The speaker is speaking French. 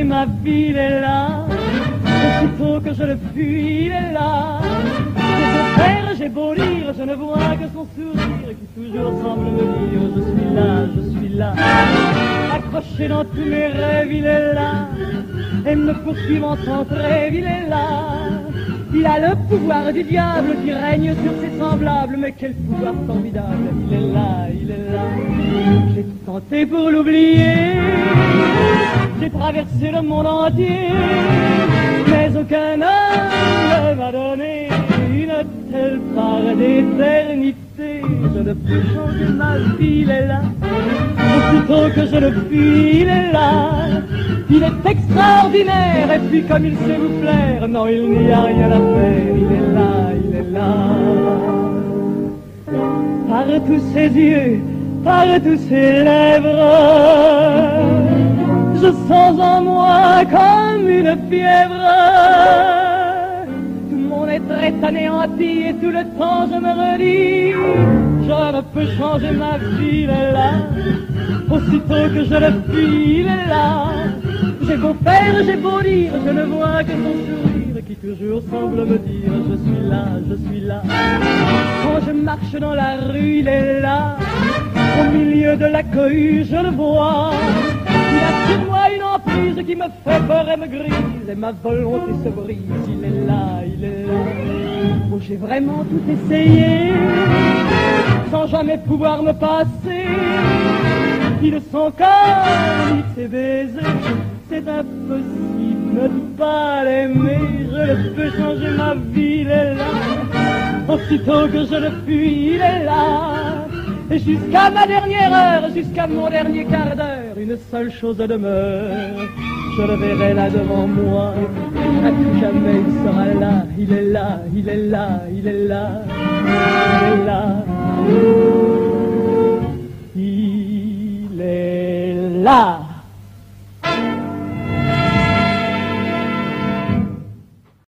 changer ma vie, il est là. Aussitôt que je le fuis, il est là. J'ai beau faire, j'ai beau lire, je ne vois que son sourire qui toujours semble me dire je suis là, je suis là. Accroché dans tous mes rêves, il est là. Et me poursuivant sans trêve, il est là. Il a le pouvoir du diable qui règne sur ses semblables, mais quel pouvoir formidable. Il est là, il est là. J'ai tenté pour l'oublier, j'ai traversé le monde entier, mais aucun homme ne m'a donné une telle part d'éternité. Je ne peux changer ma vie, il est là. Aussitôt que je le fuis, il est là. Il est extraordinaire, et puis comme il sait vous plaire, non, il n'y a rien à faire, il est là, il est là. Par tous ses yeux, par tous ses lèvres, je sens en moi comme une fièvre. Tout mon être est anéanti, et tout le temps je me redis, je ne peux changer ma vie, il est là. Aussitôt que je le fuis, il est là. J'ai beau faire, j'ai beau dire, je ne vois que son sourire qui toujours semble me dire je suis là, je suis là. Quand je marche dans la rue, il est là. Au milieu de la cohue, je le vois. Il a sur moi une emprise qui me fait peur et me grise, et ma volonté se brise. Il est là, il est là. Oh, j'ai vraiment tout essayé, sans jamais pouvoir me passer. Ni de son corps, ni de ses baisers, c'est impossible de ne pas l'aimer. Je ne peux changer ma vie, il est là. Aussitôt que je le fuis, il est là. Et jusqu'à ma dernière heure, jusqu'à mon dernier quart d'heure, une seule chose demeure. Je le verrai là devant moi, à tout jamais il sera là. Il est là, il est là, il est là, il est là. Il est là.